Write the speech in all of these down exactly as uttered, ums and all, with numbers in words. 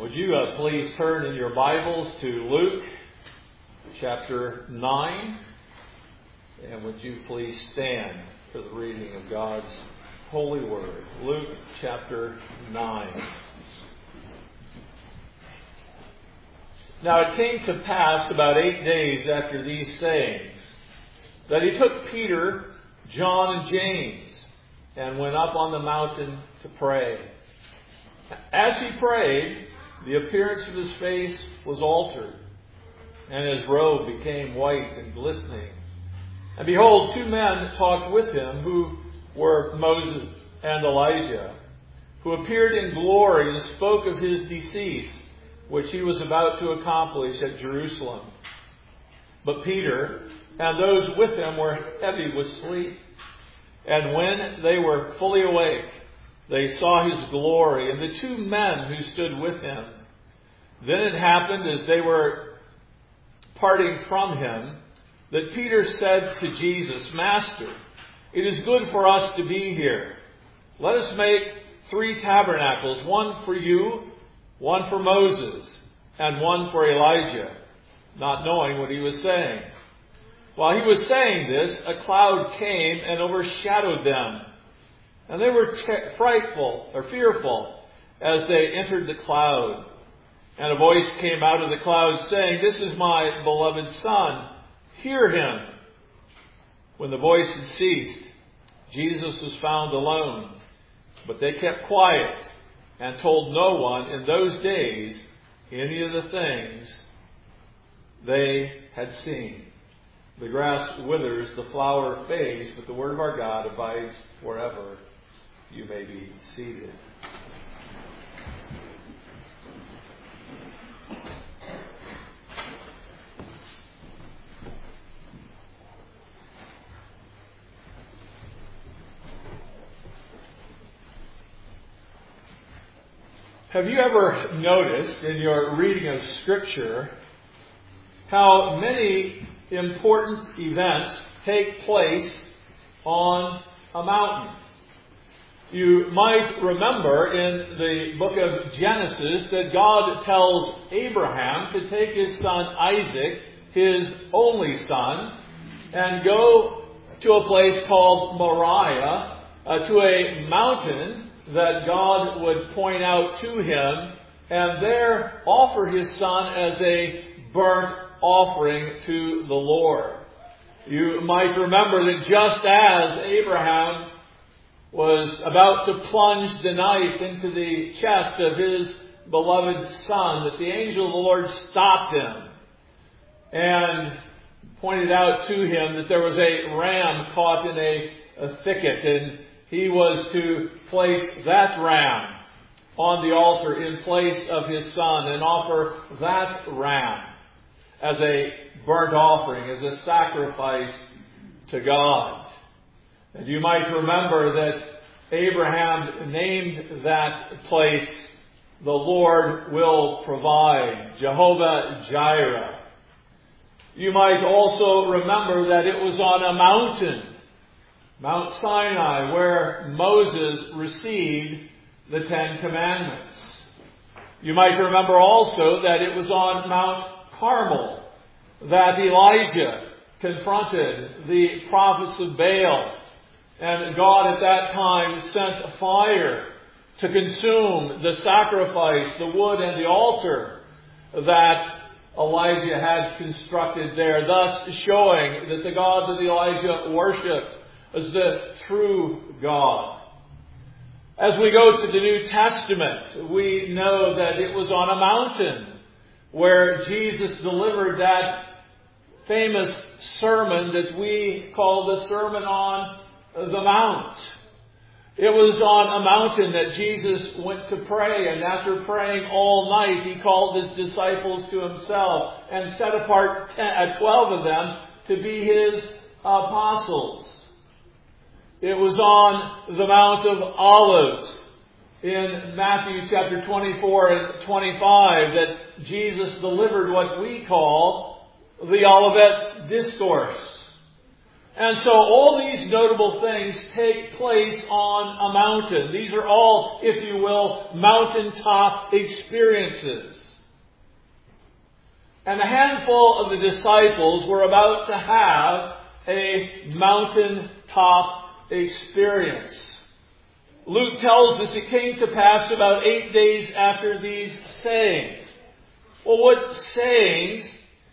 Would you uh, please turn in your Bibles to Luke chapter nine? And would you please stand for the reading of God's holy word. Luke chapter nine. Now it came to pass about eight days after these sayings that he took Peter, John, and James and went up on the mountain to pray. As he prayed, the appearance of his face was altered, and his robe became white and glistening. And behold, two men talked with him, who were Moses and Elijah, who appeared in glory and spoke of his decease, which he was about to accomplish at Jerusalem. But Peter and those with him were heavy with sleep. And when they were fully awake, they saw his glory and the two men who stood with him. Then it happened, as they were parting from him, that Peter said to Jesus, "Master, it is good for us to be here. Let us make three tabernacles, one for you, one for Moses, and one for Elijah," not knowing what he was saying. While he was saying this, a cloud came and overshadowed them. And they were t- frightful or fearful as they entered the cloud. And a voice came out of the cloud saying, "This is my beloved Son. Hear him." When the voice had ceased, Jesus was found alone. But they kept quiet and told no one in those days any of the things they had seen. The grass withers, the flower fades, but the word of our God abides forever. You may be seated. Have you ever noticed in your reading of Scripture how many important events take place on a mountain? You might remember in the book of Genesis that God tells Abraham to take his son Isaac, his only son, and go to a place called Moriah, uh, to a mountain that God would point out to him, and there offer his son as a burnt offering to the Lord. You might remember that just as Abraham was about to plunge the knife into the chest of his beloved son, that the angel of the Lord stopped him and pointed out to him that there was a ram caught in a, a thicket, and he was to place that ram on the altar in place of his son and offer that ram as a burnt offering, as a sacrifice to God. And you might remember that Abraham named that place, "The Lord will provide," Jehovah Jireh. You might also remember that it was on a mountain, Mount Sinai, where Moses received the Ten Commandments. You might remember also that it was on Mount Carmel that Elijah confronted the prophets of Baal. And God at that time sent fire to consume the sacrifice, the wood, and the altar that Elijah had constructed there, thus showing that the God that Elijah worshipped is the true God. As we go to the New Testament, we know that it was on a mountain where Jesus delivered that famous sermon that we call the Sermon on the Mount. It was on a mountain that Jesus went to pray, and after praying all night, he called his disciples to himself and set apart ten, twelve of them to be his apostles. It was on the Mount of Olives in Matthew chapter twenty-four and twenty-five that Jesus delivered what we call the Olivet Discourse. And so all these notable things take place on a mountain. These are all, if you will, mountaintop experiences. And a handful of the disciples were about to have a mountaintop experience. Luke tells us it came to pass about eight days after these sayings. Well, what sayings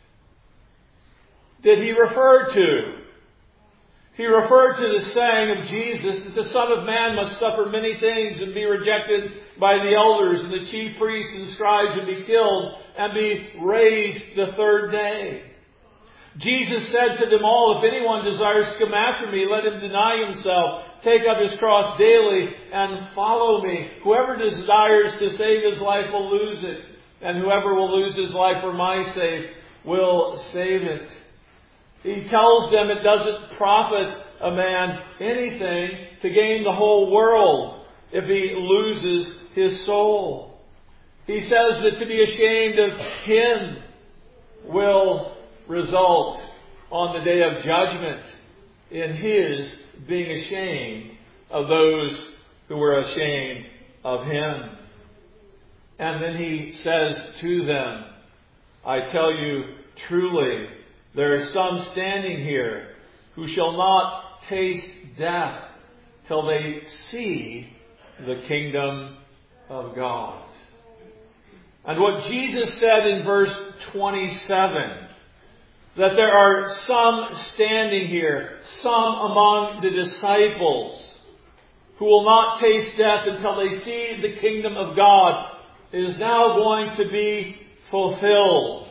did he refer to? He referred to the saying of Jesus that the Son of Man must suffer many things and be rejected by the elders and the chief priests and scribes and be killed and be raised the third day. Jesus said to them all, if anyone desires to come after me, let him deny himself, take up his cross daily and follow me. Whoever desires to save his life will lose it, and whoever will lose his life for my sake will save it. He tells them it doesn't profit a man anything to gain the whole world if he loses his soul. He says that to be ashamed of him will result on the day of judgment in his being ashamed of those who were ashamed of him. And then he says to them, I tell you truly, there are some standing here who shall not taste death till they see the kingdom of God. And what Jesus said in verse twenty-seven, that there are some standing here, some among the disciples, who will not taste death until they see the kingdom of God, is now going to be fulfilled.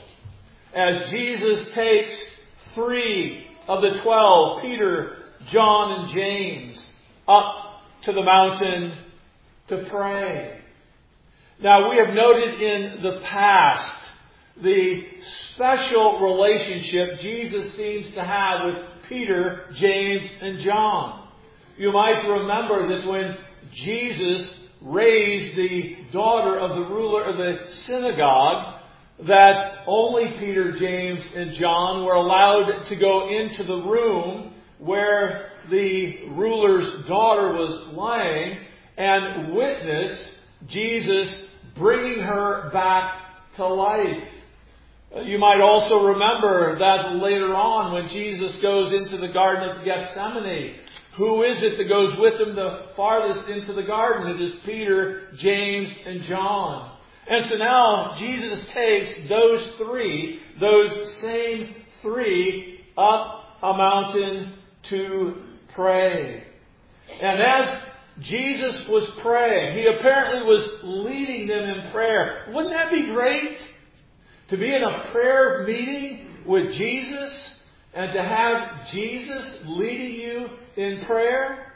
As Jesus takes three of the twelve, Peter, John, and James, up to the mountain to pray. Now, we have noted in the past the special relationship Jesus seems to have with Peter, James, and John. You might remember that when Jesus raised the daughter of the ruler of the synagogue, that only Peter, James, and John were allowed to go into the room where the ruler's daughter was lying and witness Jesus bringing her back to life. You might also remember that later on when Jesus goes into the Garden of Gethsemane, who is it that goes with him the farthest into the garden? It is Peter, James, and John. And so now Jesus takes those three, those same three, up a mountain to pray. And as Jesus was praying, he apparently was leading them in prayer. Wouldn't that be great? To be in a prayer meeting with Jesus and to have Jesus leading you in prayer?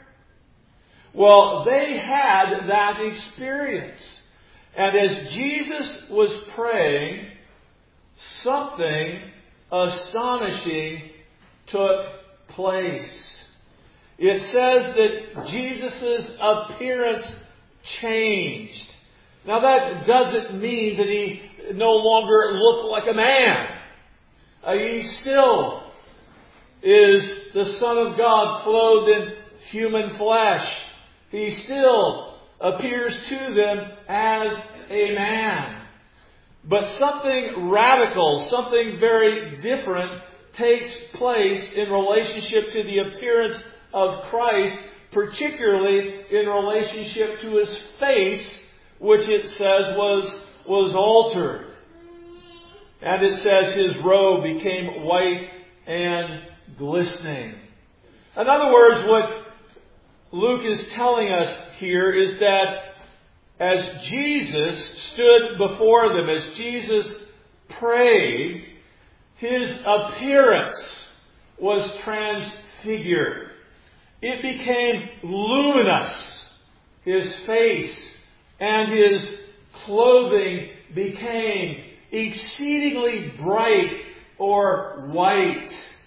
Well, they had that experience. And as Jesus was praying, something astonishing took place. It says that Jesus' appearance changed. Now that doesn't mean that he no longer looked like a man. Uh, he still is the Son of God clothed in human flesh. He still appears to them as a man. But something radical, something very different takes place in relationship to the appearance of Christ, particularly in relationship to his face, which it says was, was altered. And it says his robe became white and glistening. In other words, what Luke is telling us here is that as Jesus stood before them, as Jesus prayed, his appearance was transfigured. It became luminous. His face and his clothing became exceedingly bright or white.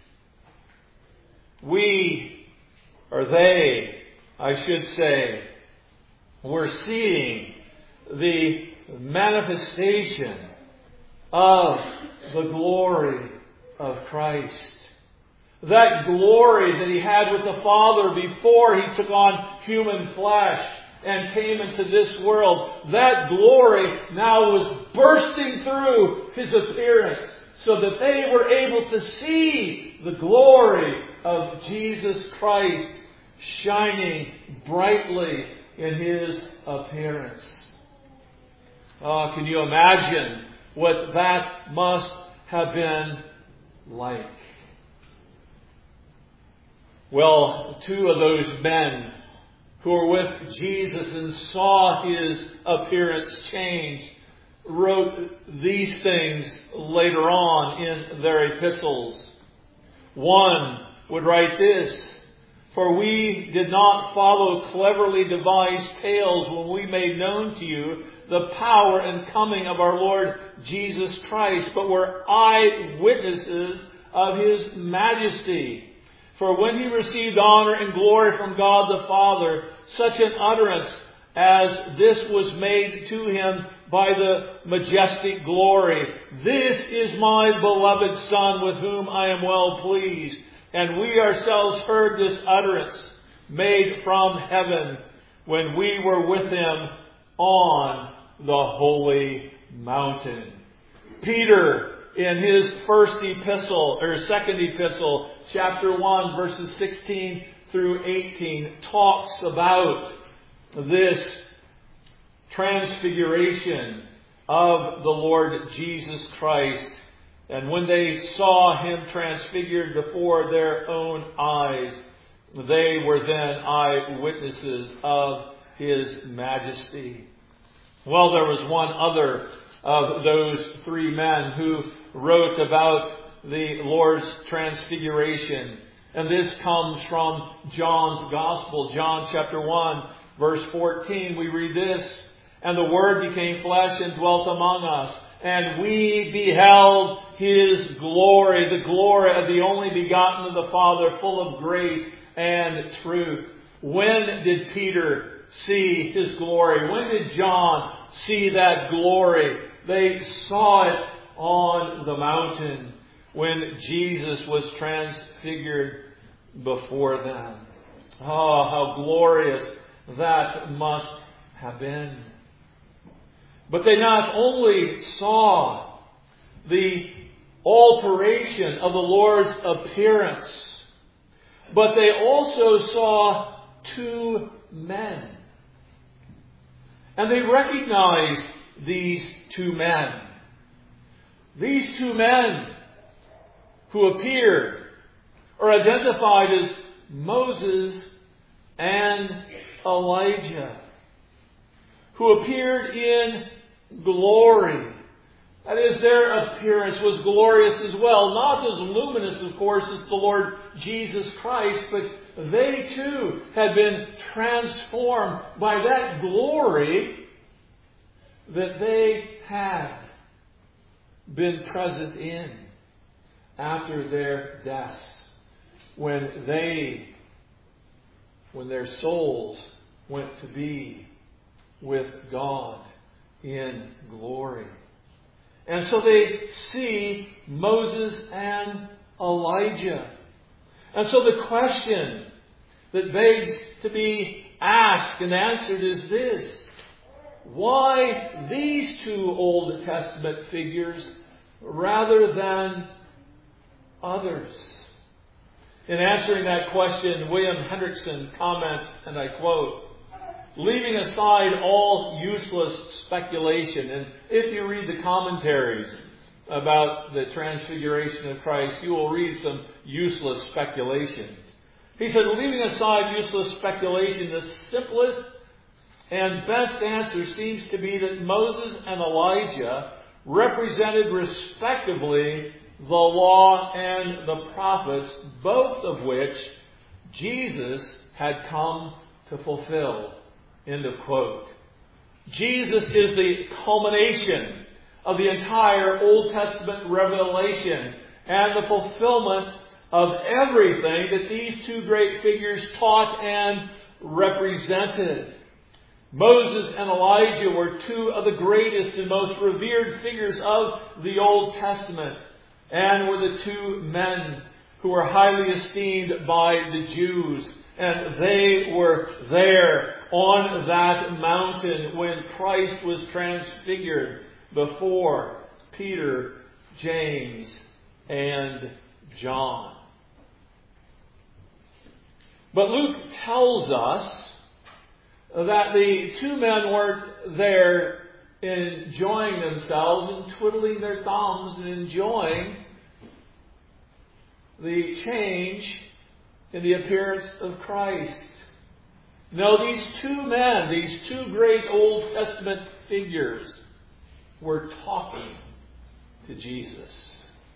We, or they, I should say, were seeing the manifestation of the glory of Christ. that glory that he had with the Father before he took on human flesh and came into this world, that glory now was bursting through his appearance so that they were able to see the glory of Jesus Christ shining brightly in his appearance. Oh, can you imagine what that must have been like? Well, two of those men who were with Jesus and saw his appearance change wrote these things later on in their epistles. One would write this: "For we did not follow cleverly devised tales when we made known to you the power and coming of our Lord Jesus Christ, but were eyewitnesses of his majesty. For when he received honor and glory from God the Father, such an utterance as this was made to him by the majestic glory, 'This is my beloved Son, with whom I am well pleased.' And we ourselves heard this utterance made from heaven when we were with him on the holy mountain." Peter, in his first epistle, or second epistle, chapter one, verses sixteen through eighteen, talks about this transfiguration of the Lord Jesus Christ. And when they saw him transfigured before their own eyes, they were then eyewitnesses of his majesty. Well, there was one other of those three men who wrote about the Lord's transfiguration. And this comes from John's Gospel. John chapter one, verse fourteen, we read this: "And the Word became flesh and dwelt among us, and we beheld his glory, the glory of the only begotten of the Father, full of grace and truth." When did Peter see his glory? When did John see that glory? They saw it on the mountain when Jesus was transfigured before them. Oh, how glorious that must have been. But they not only saw the alteration of the Lord's appearance, but they also saw two men. And they recognized these two men. These two men who appeared are identified as Moses and Elijah, who appeared in glory. That is, their appearance was glorious as well. Not as luminous, of course, as the Lord Jesus Christ, but they too had been transformed by that glory that they had been present in after their deaths, when they, when their souls went to be with God in glory. And so they see Moses and Elijah. And so the question that begs to be asked and answered is this: why these two Old Testament figures rather than others? In answering that question, William Hendrickson comments, and I quote, "Leaving aside all useless speculation," and if you read the commentaries about the transfiguration of Christ, you will read some useless speculations. He said, "Leaving aside useless speculation, the simplest and best answer seems to be that Moses and Elijah represented respectively the law and the prophets, both of which Jesus had come to fulfill." End of quote. Jesus is the culmination of the entire Old Testament revelation and the fulfillment of everything that these two great figures taught and represented. Moses and Elijah were two of the greatest and most revered figures of the Old Testament, and were the two men who who were highly esteemed by the Jews. And they were there on that mountain when Christ was transfigured before Peter, James, and John. But Luke tells us that the two men weren't there enjoying themselves and twiddling their thumbs and enjoying the change in the appearance of Christ. No, these two men, these two great Old Testament figures, were talking to Jesus.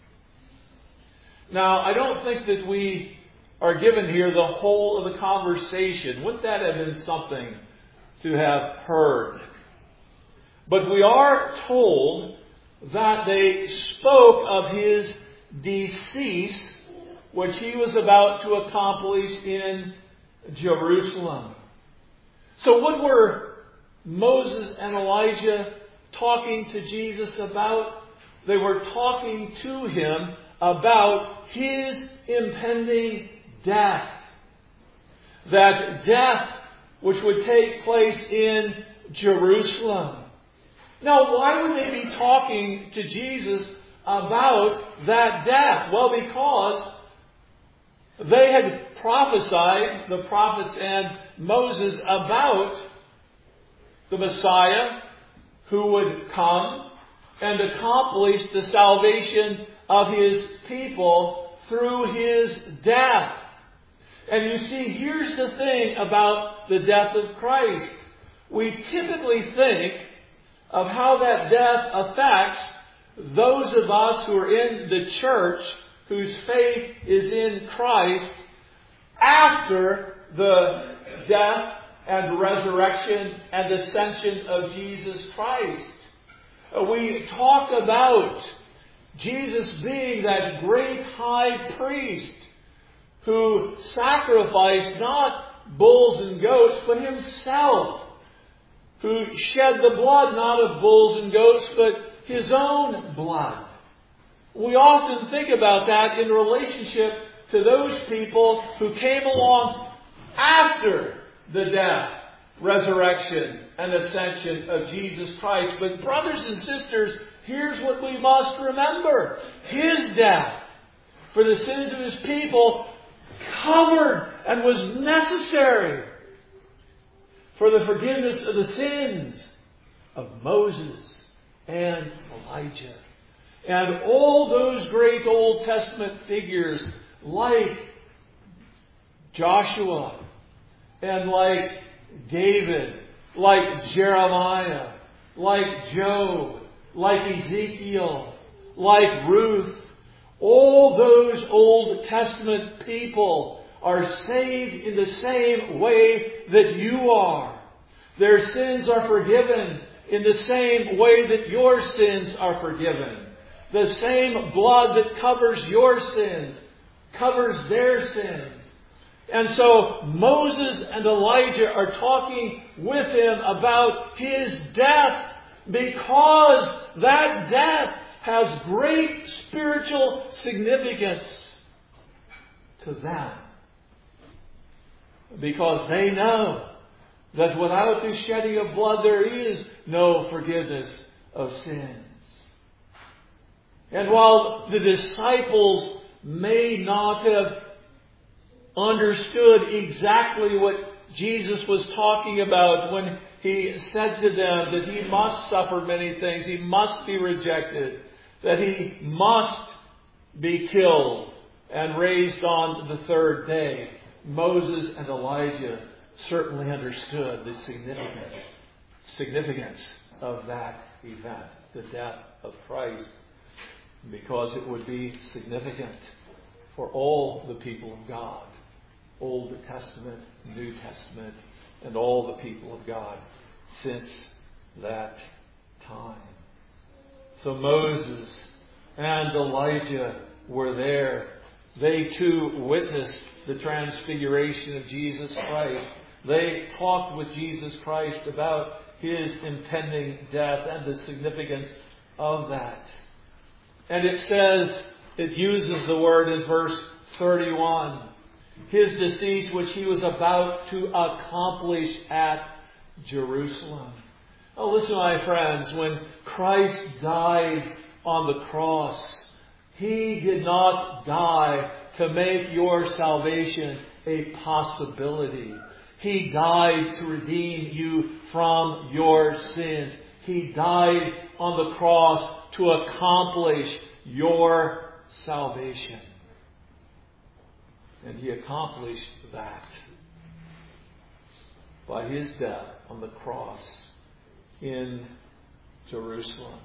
Now, I don't think that we are given here the whole of the conversation. Wouldn't that have been something to have heard? But we are told that they spoke of His decease, which He was about to accomplish in Jerusalem. So what were Moses and Elijah talking to Jesus about? They were talking to Him about His impending death. That death which would take place in Jerusalem. Now, why would they be talking to Jesus about that death? Well, because they had prophesied, the prophets and Moses, about the Messiah who would come and accomplish the salvation of His people through His death. And you see, here's the thing about the death of Christ. We typically think of how that death affects those of us who are in the church whose faith is in Christ after the death and resurrection and ascension of Jesus Christ. We talk about Jesus being that great high priest who sacrificed not bulls and goats, but Himself, who shed the blood not of bulls and goats, but His own blood. We often think about that in relationship to those people who came along after the death, resurrection, and ascension of Jesus Christ. But brothers and sisters, here's what we must remember. His death for the sins of His people covered and was necessary for the forgiveness of the sins of Moses and Elijah. And all those great Old Testament figures like Joshua and like David, like Jeremiah, like Job, like Ezekiel, like Ruth, all those Old Testament people are saved in the same way that you are. Their sins are forgiven in the same way that your sins are forgiven. The same blood that covers your sins covers their sins. And so Moses and Elijah are talking with Him about His death because that death has great spiritual significance to them. Because they know that without the shedding of blood there is no forgiveness of sins. And while the disciples may not have understood exactly what Jesus was talking about when He said to them that He must suffer many things, He must be rejected, that He must be killed and raised on the third day, Moses and Elijah certainly understood the significance, significance of that event, the death of Christ, because it would be significant for all the people of God, Old Testament, New Testament, and all the people of God since that time. So Moses and Elijah were there. They too witnessed the transfiguration of Jesus Christ. They talked with Jesus Christ about His impending death and the significance of that. And it says, it uses the word in verse thirty-one. His decease, which he was about to accomplish at Jerusalem. Oh, listen, my friends, when Christ died on the cross, He did not die to make your salvation a possibility. He died to redeem you from your sins. He died on the cross to accomplish your salvation. And He accomplished that by His death on the cross in Jerusalem.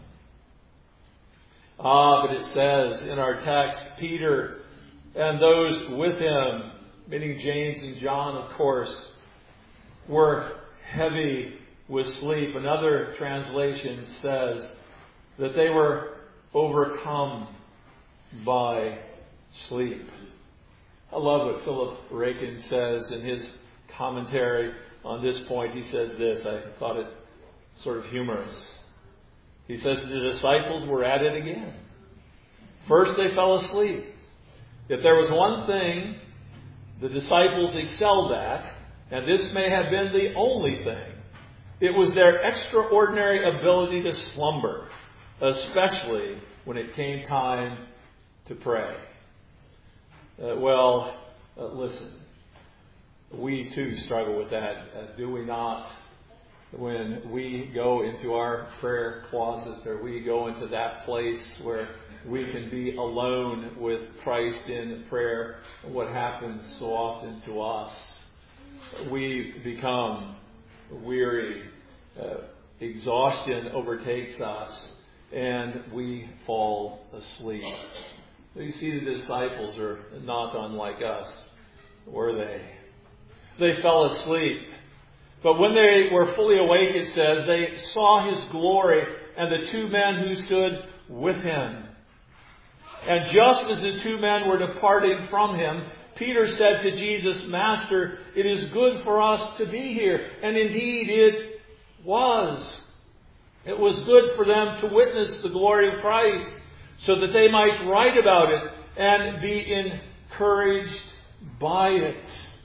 Ah, but it says in our text, Peter and those with him, meaning James and John, of course, were heavy with sleep. Another translation says that they were overcome by sleep. I love what Philip Rakin says in his commentary on this point. He says this. I thought it sort of humorous. He says the disciples were at it again. First they fell asleep. If there was one thing the disciples excelled at, and this may have been the only thing, it was their extraordinary ability to slumber, especially when it came time to pray. Uh, well, uh, listen, we too struggle with that, uh, do we not? When we go into our prayer closet, or we go into that place where we can be alone with Christ in prayer, what happens so often to us? We become weary, uh, exhaustion overtakes us, and we fall asleep. You see, the disciples are not unlike us, were they? They fell asleep. But when they were fully awake, it says, they saw His glory and the two men who stood with Him. And just as the two men were departing from Him, Peter said to Jesus, Master, it is good for us to be here. And indeed it was. It was good for them to witness the glory of Christ, so that they might write about it and be encouraged by it.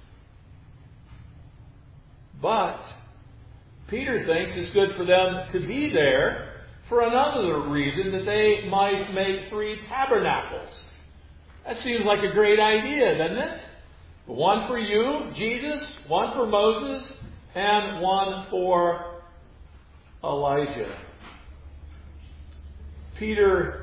But Peter thinks it's good for them to be there for another reason, that they might make three tabernacles. That seems like a great idea, doesn't it? One for you, Jesus, one for Moses, and one for Elijah. Peter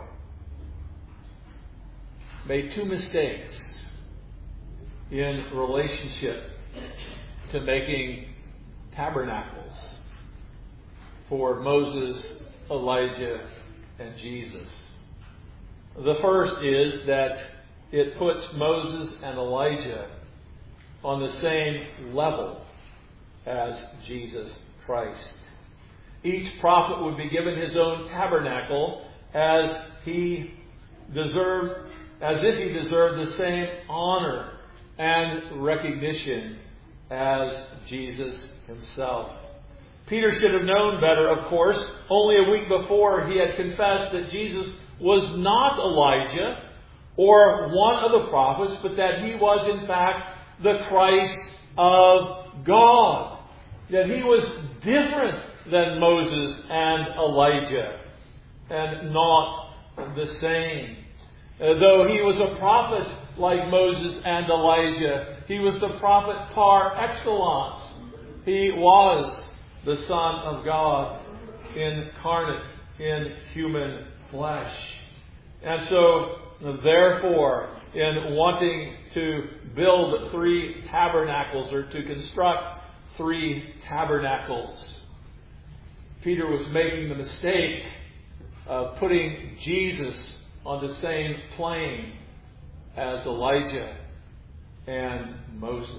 made two mistakes in relationship to making tabernacles for Moses, Elijah, and Jesus. The first is that it puts Moses and Elijah on the same level as Jesus Christ. Each prophet would be given his own tabernacle as he deserved, as if he deserved the same honor and recognition as Jesus himself. Peter should have known better, of course. Only a week before he had confessed that Jesus was not Elijah or one of the prophets, but that he was in fact the Christ of God. That he was different than Moses and Elijah, and not the same. Uh, though he was a prophet like Moses and Elijah, he was the prophet par excellence. He was the Son of God incarnate in human flesh. And so, therefore, in wanting to build three tabernacles, or to construct three tabernacles, Peter was making the mistake of putting Jesus on the same plane as Elijah and Moses.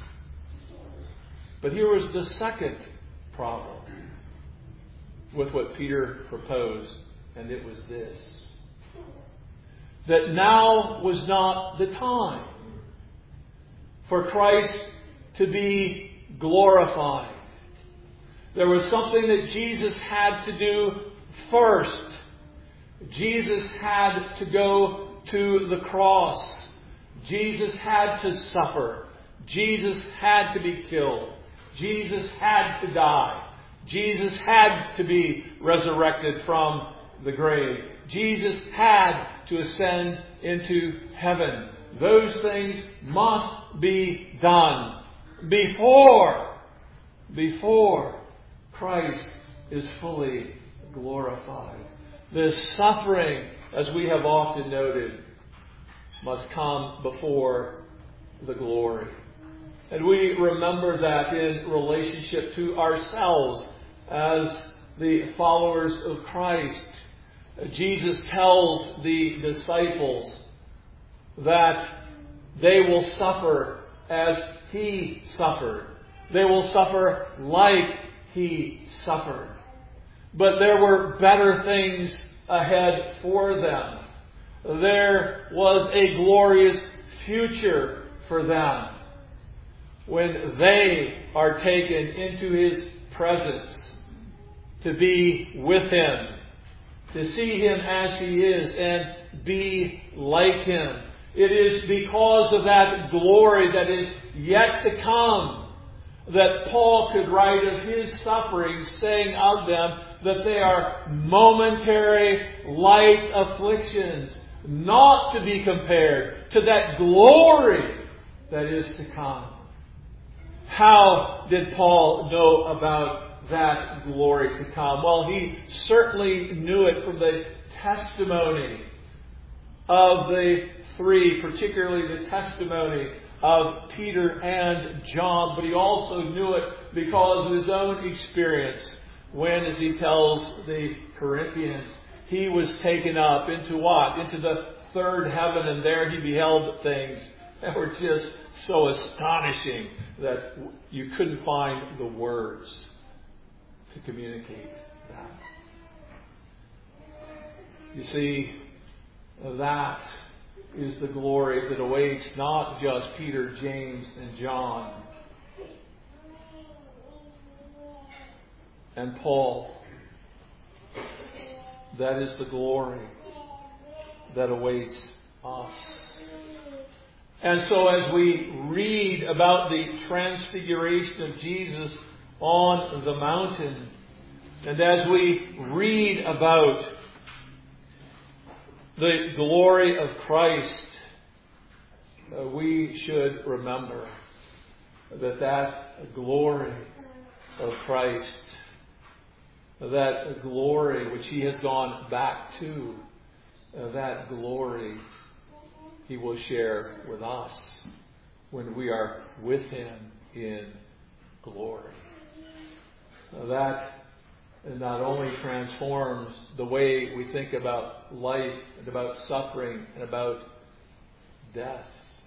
But here was the second problem with what Peter proposed, and it was this: that now was not the time for Christ to be glorified. There was something that Jesus had to do first. Jesus had to go to the cross. Jesus had to suffer. Jesus had to be killed. Jesus had to die. Jesus had to be resurrected from the grave. Jesus had to ascend into heaven. Those things must be done before, before Christ is fully glorified. The suffering, as we have often noted, must come before the glory. And we remember that in relationship to ourselves as the followers of Christ. Jesus tells the disciples that they will suffer as He suffered. They will suffer like He suffered. But there were better things ahead for them. There was a glorious future for them when they are taken into His presence to be with Him, to see Him as He is and be like Him. It is because of that glory that is yet to come that Paul could write of his sufferings, saying of them that they are momentary, light afflictions, not to be compared to that glory that is to come. How did Paul know about that glory to come? Well, he certainly knew it from the testimony of the three, particularly the testimony of Peter and John, but he also knew it because of his own experience when, as he tells the Corinthians, he was taken up into what? Into the third heaven, and there he beheld things that were just so astonishing that you couldn't find the words to communicate that. You see, that is the glory that awaits not just Peter, James, and John and Paul. That is the glory that awaits us. And so as we read about the transfiguration of Jesus on the mountain, and as we read about the glory of Christ, uh, we should remember that that glory of Christ, that glory which He has gone back to, uh, that glory He will share with us when we are with Him in glory. Uh, that not only transforms the way we think about life and about suffering and about death,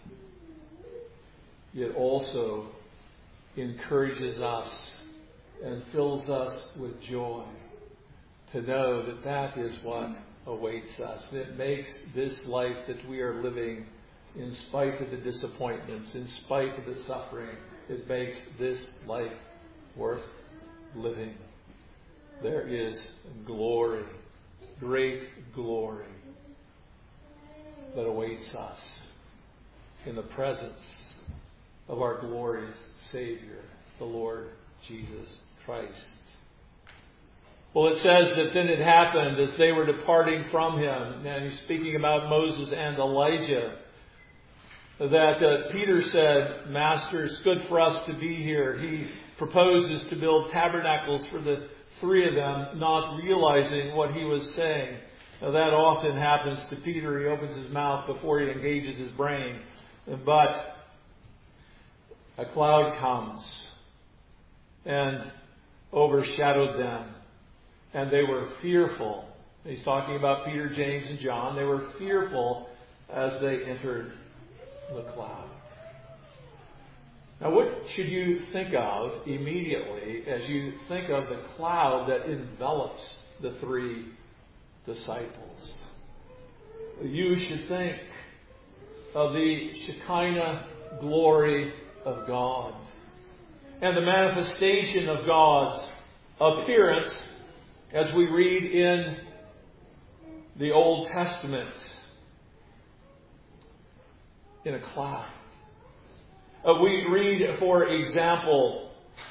yet also encourages us and fills us with joy to know that that is what awaits us. It makes this life that we are living, in spite of the disappointments, in spite of the suffering, it makes this life worth living. There is glory, great glory, that awaits us in the presence of our glorious Savior, the Lord Jesus Christ. Well, it says that then it happened as they were departing from Him, and he's speaking about Moses and Elijah, that uh, Peter said, "Master, it's good for us to be here." He proposes to build tabernacles for the three of them, not realizing what he was saying. Now, that often happens to Peter. He opens his mouth before he engages his brain. But a cloud comes and overshadowed them. And they were fearful. He's talking about Peter, James, and John. They were fearful as they entered the cloud. Now, what should you think of immediately as you think of the cloud that envelops the three disciples? You should think of the Shekinah glory of God and the manifestation of God's appearance as we read in the Old Testament. in a cloud. Uh, we read, for example,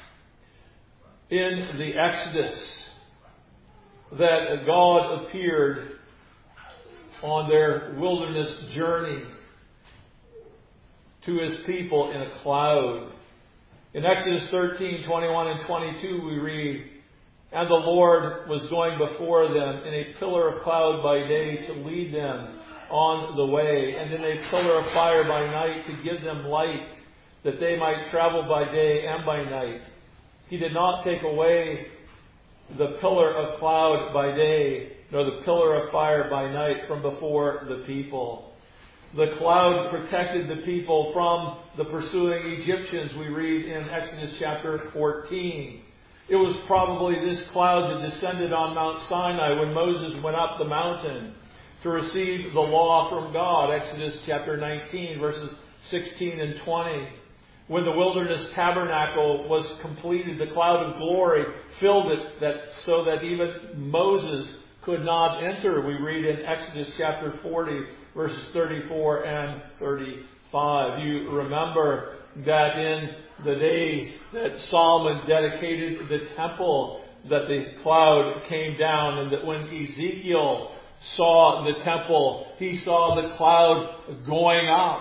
in the Exodus that God appeared on their wilderness journey to His people in a cloud. In Exodus thirteen, twenty-one and twenty-two we read, "And the Lord was going before them in a pillar of cloud by day to lead them on the way, and in a pillar of fire by night to give them light, that they might travel by day and by night. He did not take away the pillar of cloud by day, nor the pillar of fire by night from before the people." The cloud protected the people from the pursuing Egyptians, we read in Exodus chapter fourteen. It was probably this cloud that descended on Mount Sinai when Moses went up the mountain to receive the law from God. Exodus chapter nineteen, verses sixteen and twenty. When the wilderness tabernacle was completed, the cloud of glory filled it that so that even Moses could not enter. We read in Exodus chapter forty, verses thirty-four and thirty-five. You remember that in the days that Solomon dedicated the temple, that the cloud came down, and that when Ezekiel saw the temple, he saw the cloud going up.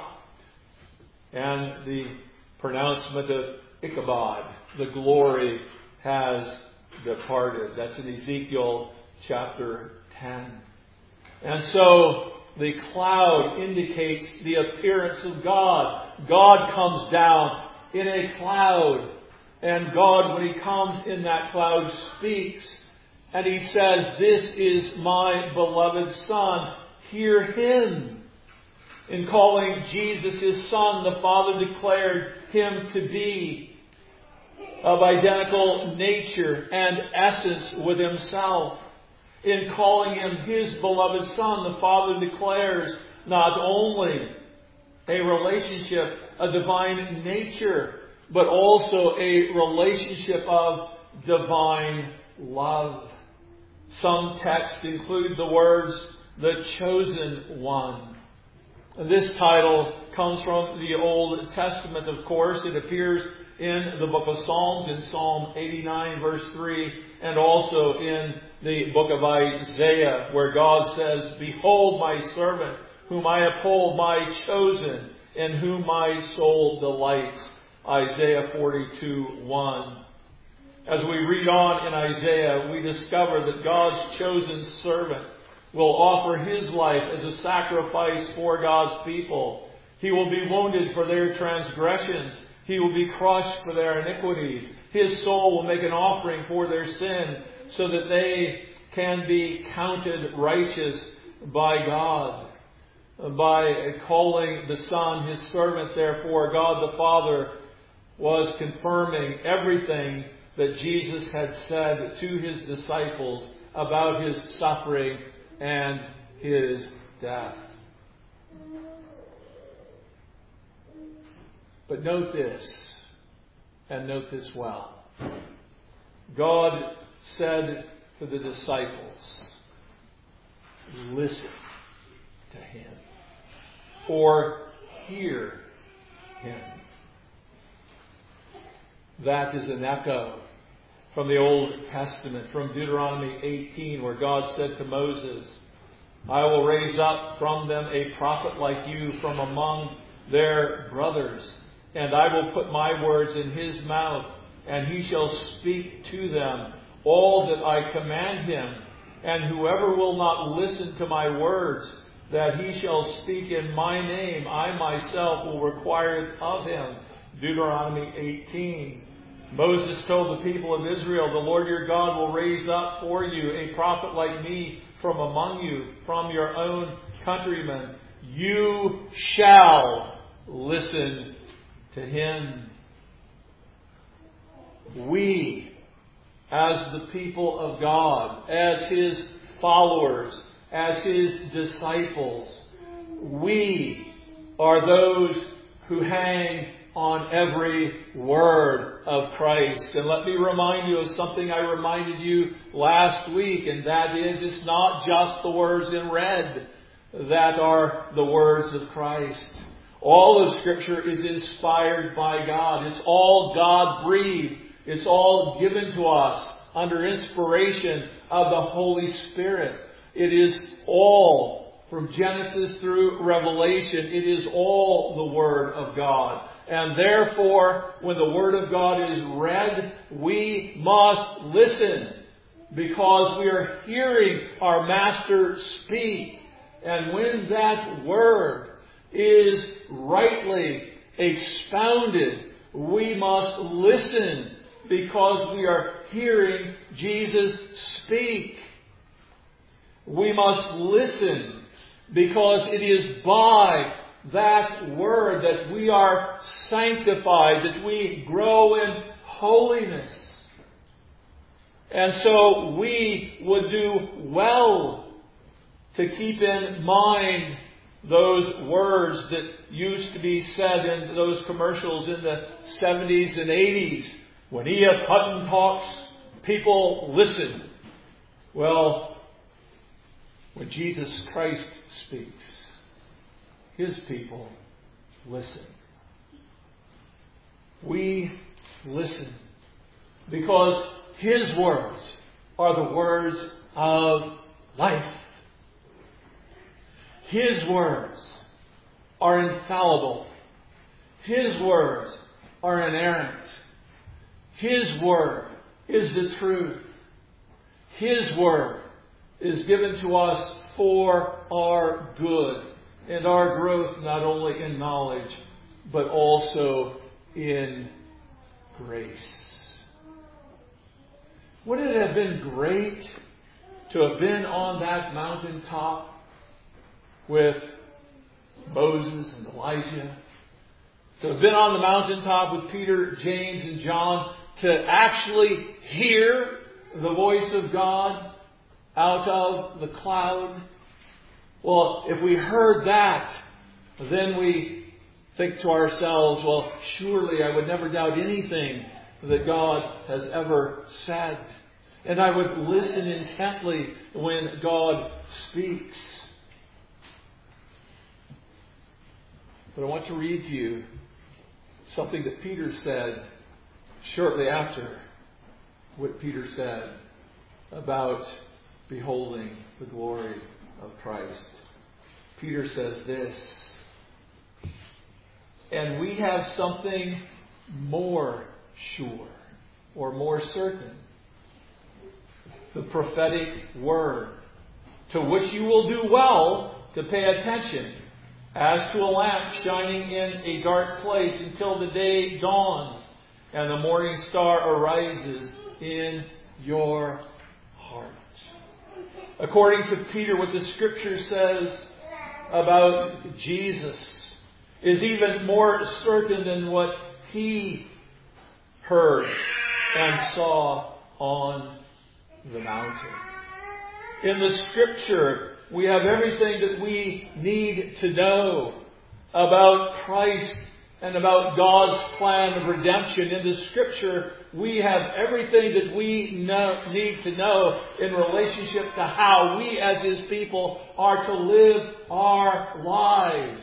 And the pronouncement of Ichabod, the glory has departed. That's in Ezekiel chapter ten. And so the cloud indicates the appearance of God. God comes down in a cloud. And God, when He comes in that cloud, speaks. And He says, "This is my beloved Son. Hear Him." In calling Jesus His Son, the Father declared Him to be of identical nature and essence with Himself. In calling Him His beloved Son, the Father declares not only a relationship, a divine nature, but also a relationship of divine love. Some texts include the words, "the chosen one." This title comes from the Old Testament, of course. It appears in the book of Psalms, in Psalm eighty-nine, verse three, and also in the book of Isaiah, where God says, "Behold my servant, whom I uphold, my chosen, in whom my soul delights." Isaiah forty-two, one. As we read on in Isaiah, we discover that God's chosen servant will offer His life as a sacrifice for God's people. He will be wounded for their transgressions. He will be crushed for their iniquities. His soul will make an offering for their sin, so that they can be counted righteous by God. By calling the Son His servant, therefore, God the Father was confirming everything that Jesus had said to His disciples about His suffering and His death. But note this, and note this well. God said to the disciples, "Listen to Him," or "Hear Him." That is an echo from the Old Testament, from Deuteronomy eighteen, where God said to Moses, "I will raise up from them a prophet like you from among their brothers, and I will put my words in his mouth, and he shall speak to them all that I command him. And whoever will not listen to my words that he shall speak in my name, I myself will require it of him." Deuteronomy eighteen. Moses told the people of Israel, "The Lord your God will raise up for you a prophet like me from among you, from your own countrymen. You shall listen to him." We, as the people of God, as His followers, as His disciples, we are those who hang on every word of Christ. And let me remind you of something I reminded you last week, and that is, it's not just the words in red that are the words of Christ. All of Scripture is inspired by God. It's all God-breathed. It's all given to us under inspiration of the Holy Spirit. It is all, from Genesis through Revelation, it is all the Word of God. And therefore, when the Word of God is read, we must listen, because we are hearing our Master speak. And when that Word is rightly expounded, we must listen, because we are hearing Jesus speak. We must listen because it is by that Word that we are sanctified, that we grow in holiness. And so we would do well to keep in mind those words that used to be said in those commercials in the seventies and eighties. When E F. Hutton talks, people listen. Well, when Jesus Christ speaks, His people listen. We listen because His words are the words of life. His words are infallible. His words are inerrant. His word is the truth. His word is given to us for our good and our growth, not only in knowledge, but also in grace. Wouldn't it have been great to have been on that mountaintop with Moses and Elijah, to have been on the mountaintop with Peter, James, and John, to actually hear the voice of God out of the cloud? Well, if we heard that, then we think to ourselves, well, surely I would never doubt anything that God has ever said. And I would listen intently when God speaks. But I want to read to you something that Peter said shortly after what Peter said about beholding the glory of Christ. Peter says this, and we have something more sure or more certain, the prophetic word, to which you will do well to pay attention, as to a lamp shining in a dark place until the day dawns and the morning star arises in your heart. According to Peter, what the Scripture says about Jesus is even more certain than what he heard and saw on the mountain. In the Scripture, we have everything that we need to know about Christ and about God's plan of redemption. In the Scripture, we have everything that we know, need to know in relationship to how we as His people are to live our lives.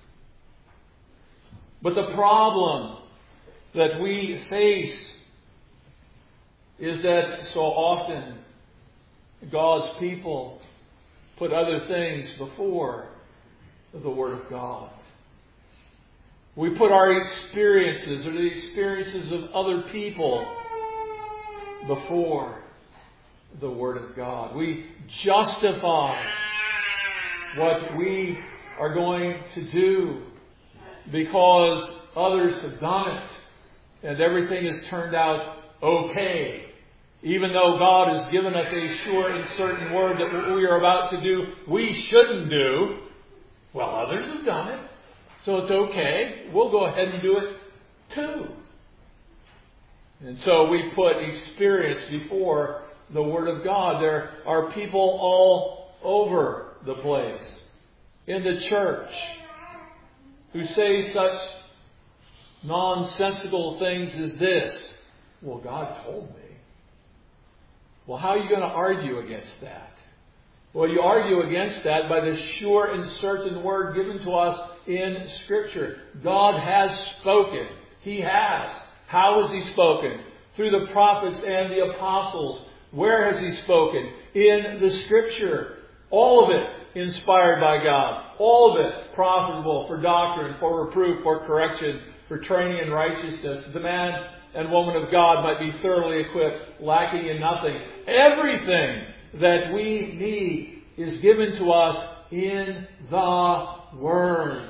But the problem that we face is that so often God's people put other things before the Word of God. We put our experiences or the experiences of other people before the Word of God. We justify what we are going to do because others have done it and everything has turned out okay. Even though God has given us a sure and certain word that what we are about to do, we shouldn't do. Well, others have done it, so it's okay. We'll go ahead and do it too. And so we put experience before the Word of God. There are people all over the place in the church who say such nonsensical things as this. Well, God told me. Well, how are you going to argue against that? Well, you argue against that by the sure and certain word given to us in Scripture. God has spoken. He has. How has He spoken? Through the prophets and the apostles. Where has He spoken? In the Scripture. All of it inspired by God. All of it profitable for doctrine, for reproof, for correction, for training in righteousness. The man and woman of God might be thoroughly equipped, lacking in nothing. Everything that we need is given to us in the Word.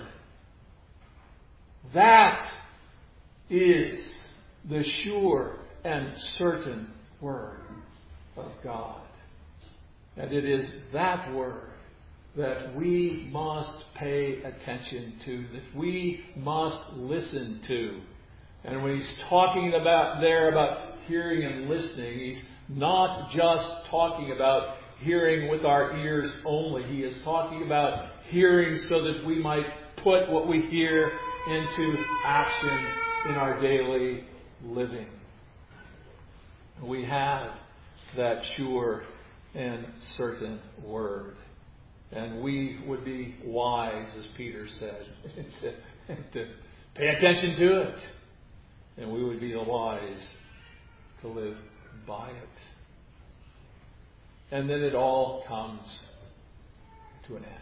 That is the sure and certain Word of God. And it is that Word that we must pay attention to, that we must listen to. And when he's talking about there about hearing and listening, he's not just talking about hearing with our ears only. He is talking about hearing so that we might put what we hear into action in our daily living. We have that sure and certain Word. And we would be wise, as Peter said, to, to pay attention to it. And we would be wise to live by it. And then it all comes to an end.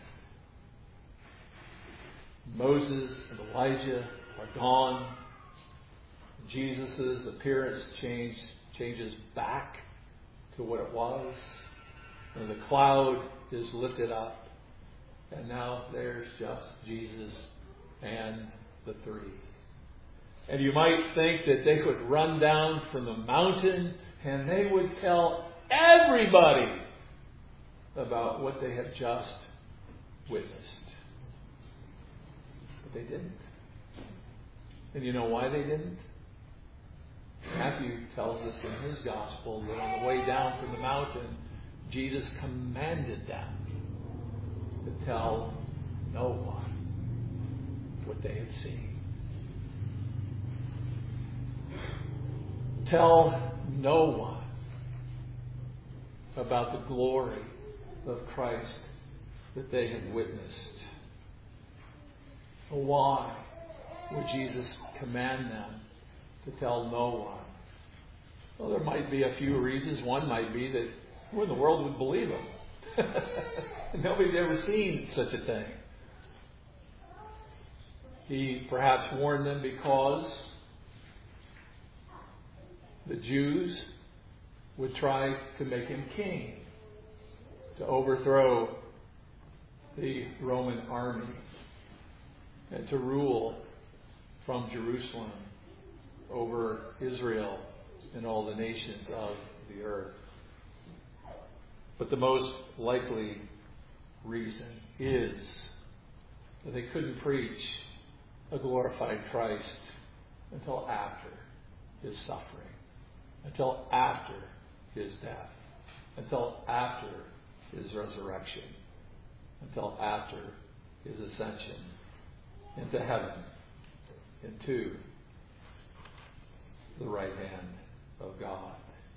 Moses and Elijah are gone. Jesus' appearance change, changes back to what it was. And the cloud is lifted up. And now there's just Jesus and the three. And you might think that they would run down from the mountain and they would tell everybody about what they had just witnessed. But they didn't. And you know why they didn't? Matthew tells us in his gospel that on the way down from the mountain, Jesus commanded them to tell no one what they had seen. Tell no one about the glory of Christ that they had witnessed. Why would Jesus command them to tell no one? Well, there might be a few reasons. One might be that who in the world would believe him? Nobody's ever seen such a thing. He perhaps warned them because the Jews would try to make him king, to overthrow the Roman army, and to rule from Jerusalem over Israel and all the nations of the earth. But the most likely reason is that they couldn't preach a glorified Christ until after his suffering, until after his death, until after his resurrection, until after his ascension into heaven, into the right hand of God.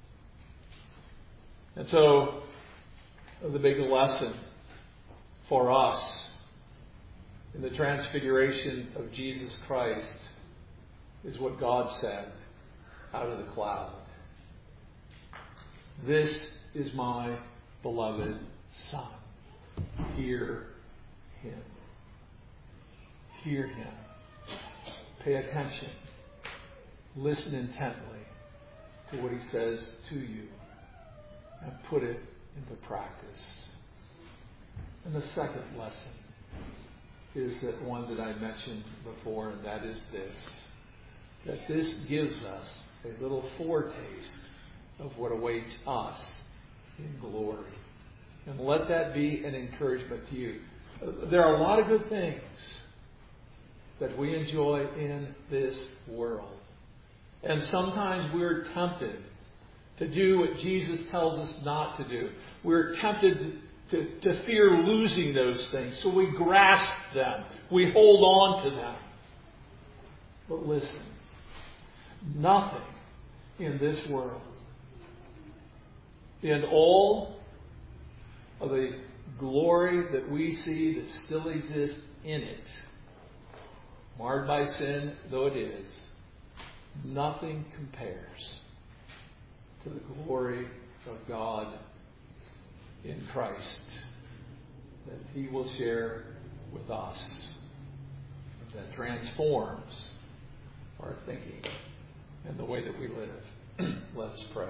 And so, the big lesson for us in the transfiguration of Jesus Christ is what God said out of the cloud. This is my beloved Son. Hear him. Hear him. Pay attention. Listen intently to what he says to you and put it into practice. And the second lesson is that one that I mentioned before, and that is this, that this gives us a little foretaste of what awaits us in glory. And let that be an encouragement to you. There are a lot of good things that we enjoy in this world. And sometimes we're tempted to do what Jesus tells us not to do. We're tempted to, to fear losing those things. So we grasp them. We hold on to them. But listen, nothing in this world, in all of the glory that we see that still exists in it, marred by sin though it is, nothing compares to the glory of God in Christ that He will share with us, that transforms our thinking and the way that we live. Let us pray.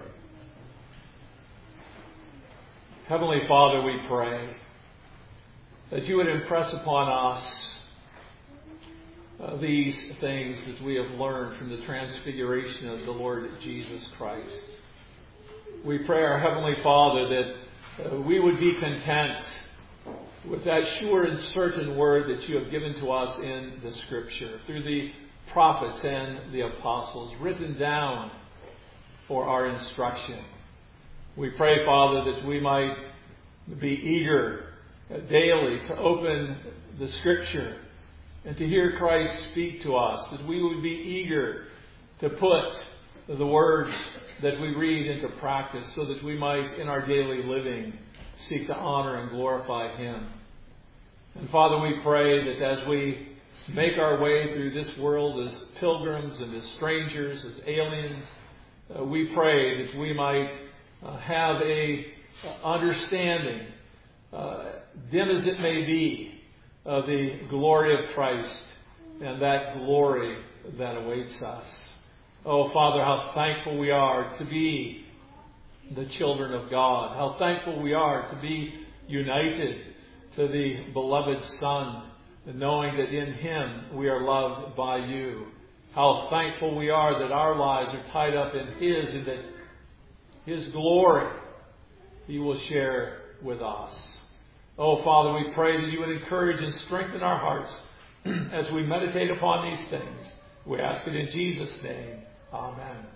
Heavenly Father, we pray that you would impress upon us uh, these things that we have learned from the transfiguration of the Lord Jesus Christ. We pray, our Heavenly Father, that uh, we would be content with that sure and certain word that you have given to us in the Scripture, through the prophets and the apostles, written down for our instruction. We pray, Father, that we might be eager daily to open the Scripture and to hear Christ speak to us, that we would be eager to put the words that we read into practice so that we might, in our daily living, seek to honor and glorify Him. And Father, we pray that as we make our way through this world as pilgrims and as strangers, as aliens, uh, we pray that we might uh, have a uh, understanding, uh, dim as it may be, of the glory of Christ and that glory that awaits us. Oh, Father, how thankful we are to be the children of God. How thankful we are to be united to the beloved Son, knowing that in Him we are loved by you. How thankful we are that our lives are tied up in His and that His glory He will share with us. Oh, Father, we pray that you would encourage and strengthen our hearts as we meditate upon these things. We ask it in Jesus' name. Amen.